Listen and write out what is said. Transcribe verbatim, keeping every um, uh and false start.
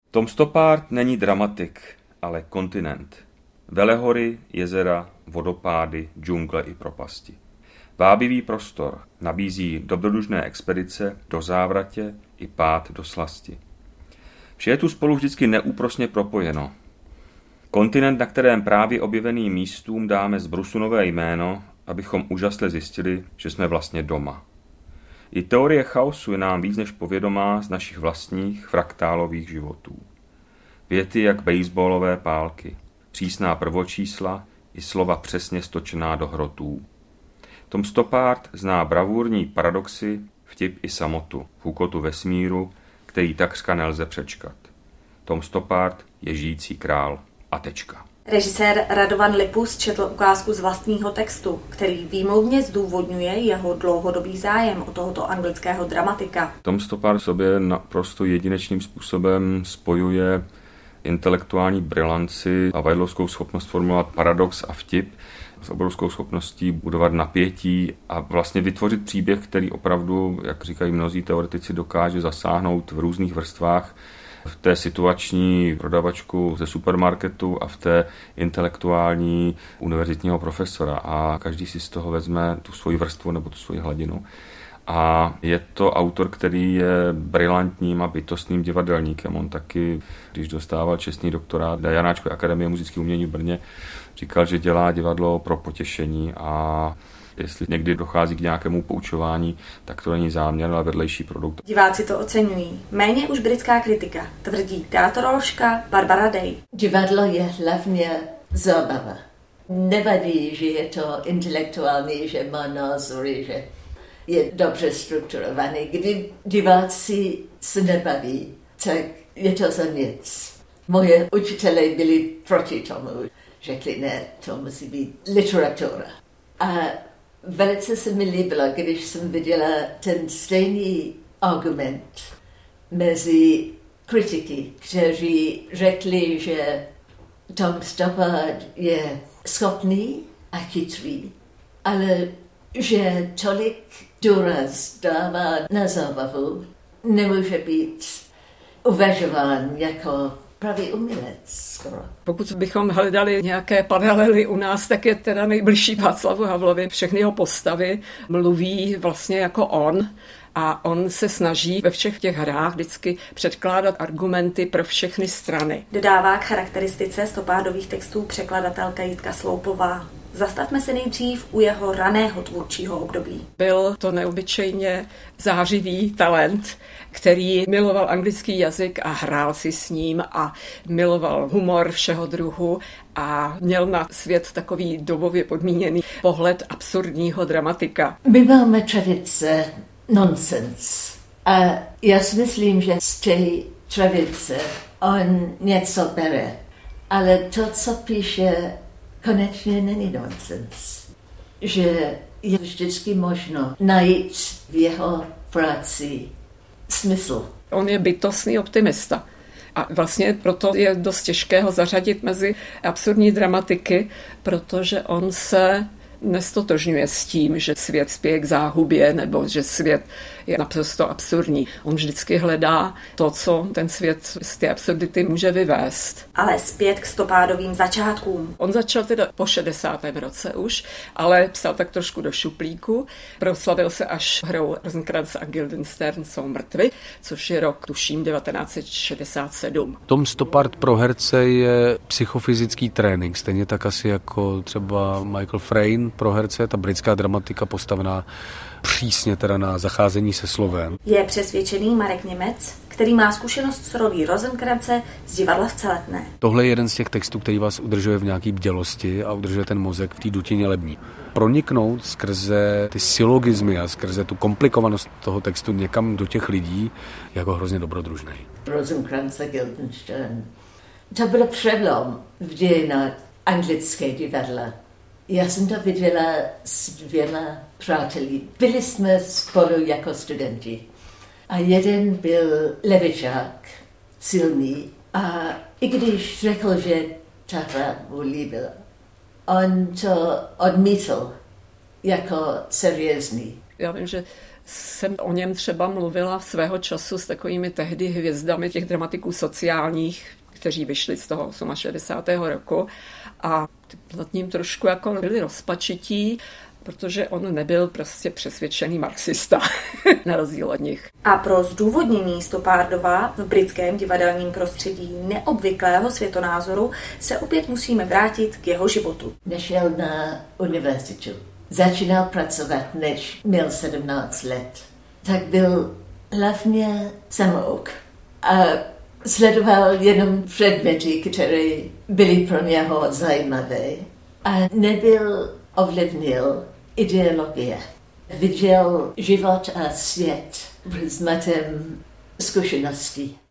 Tom Stoppard není dramatik, ale kontinent. Velehory, jezera, vodopády, džungle i propasti. Vábivý prostor nabízí dobrodružné expedice do závratě i pád do slasti. Vše je tu spolu vždycky neúprosně propojeno. Kontinent, na kterém právě objeveným místům dáme zbrusu nové jméno, abychom úžasle zjistili, že jsme vlastně doma. I teorie chaosu je nám víc než povědomá z našich vlastních fraktálových životů. Věty jak baseballové pálky, přísná prvočísla i slova přesně stočená do hrotů. Tom Stoppard zná bravurní paradoxy, vtip i samotu, hůkotu vesmíru, který takřka nelze přečkat. Tom Stoppard je žijící král a tečka. Režisér Radovan Lipus četl ukázku z vlastního textu, který výmluvně zdůvodňuje jeho dlouhodobý zájem o tohoto anglického dramatika. Tom Stoppard v sobě naprosto jedinečným způsobem spojuje intelektuální brilanci a vajdlovskou schopnost formulovat paradox a vtip s obrovskou schopností budovat napětí a vlastně vytvořit příběh, který opravdu, jak říkají mnozí teoretici, dokáže zasáhnout v různých vrstvách v té situační prodavačku ze supermarketu a v té intelektuální univerzitního profesora a každý si z toho vezme tu svoji vrstvu nebo tu svoji hladinu. A je to autor, který je brilantním a bytostným divadelníkem. On taky, když dostával čestný doktorát na Janáčkové akademie muzických umění v Brně, říkal, že dělá divadlo pro potěšení a jestli někdy dochází k nějakému poučování, tak to není záměr, ale vedlejší produkt. Diváci to oceňují. Méně už britská kritika, tvrdí teatroložka Barbara Day. Divadlo je hlavně zábava. Nevadí, že je to intelektuální, že má názory, že je dobře strukturovaný. Když diváci se nebaví, tak je to za nic. Moje učitelé byli proti tomu. Řekli, ne, to musí být literatura. A velice se mi líbilo, když jsem viděla ten stejný argument mezi kritiky, kteří řekli, že Tom Stoppard je schopný a chytrý, ale že tolik důraz dává na zábavu, nemůže být uvažován jako pravý umělec skoro. Pokud bychom hledali nějaké paralely u nás, tak je teda nejbližší Václavu Havlovi. Všechny jeho postavy mluví vlastně jako on a on se snaží ve všech těch hrách vždycky předkládat argumenty pro všechny strany. Dodává k charakteristice Stoppardových textů překladatelka Jitka Sloupová. Zastavme se nejdřív u jeho raného tvůrčího období. Byl to neobyčejně zářivý talent, který miloval anglický jazyk a hrál si s ním a miloval humor všeho druhu a měl na svět takový dobově podmíněný pohled absurdního dramatika. My máme tradice nonsens a já si myslím, že z té tradice on něco bere, ale to, co píše, konečně není nonsens. Že je vždycky možno najít v jeho práci smysl. On je bytostný optimista. A vlastně proto je dost těžké ho zařadit mezi absurdní dramatiky, protože on se nestotožňuje s tím, že svět spěje k záhubě nebo že svět je naprosto absurdní. On vždycky hledá to, co ten svět z té absurdity může vyvést. Ale zpět k Stoppardovým začátkům. On začal teda po šedesátém roce už, ale psal tak trošku do šuplíku. Proslavil se až hrou Rosencrantz a Guildenstern jsou mrtvi, což je rok, tuším, devatenáct set šedesát sedm. Tom Stoppard pro herce je psychofyzický trénink, stejně tak asi jako třeba Michael Frayn pro herce, ta britská dramatika postavená přísně teda na zacházení se slovem. Je přesvědčený Marek Němec, který má zkušenost s rolí Rosenkrantze z divadla v Celetné. Tohle je jeden z těch textů, který vás udržuje v nějaký bdělosti a udržuje ten mozek v té dutině lební. Proniknout skrze ty sylogizmy a skrze tu komplikovanost toho textu někam do těch lidí jako hrozně dobrodružný. Rosencrantz a Guildenstern. To byl přelom v dějinách anglické divadla. Já jsem to viděla s dvěma přáteli. Byli jsme spolu jako studenti. A jeden byl levičák, silný. A i když řekl, že ta hra mu líbila, on to odmítl jako seriózní. Já vím, že jsem o něm třeba mluvila svého času s takovými tehdy hvězdami těch dramatiků sociálních, kteří vyšli z toho šedesátého osmého roku a nad ním trošku jako byli rozpačití, protože on nebyl prostě přesvědčený marxista, na rozdíl od nich. A pro zdůvodnění Stoppardova v britském divadelním prostředí neobvyklého světonázoru se opět musíme vrátit k jeho životu. Nešel na univerzitu. Začínal pracovat, než měl sedmnáct let. Tak byl hlavně samouk. A sledoval jenom předměty, které byly pro něho zajímavé. A nebyl ovlivnil ideologie. Viděl život a svět prismatem zkušeností.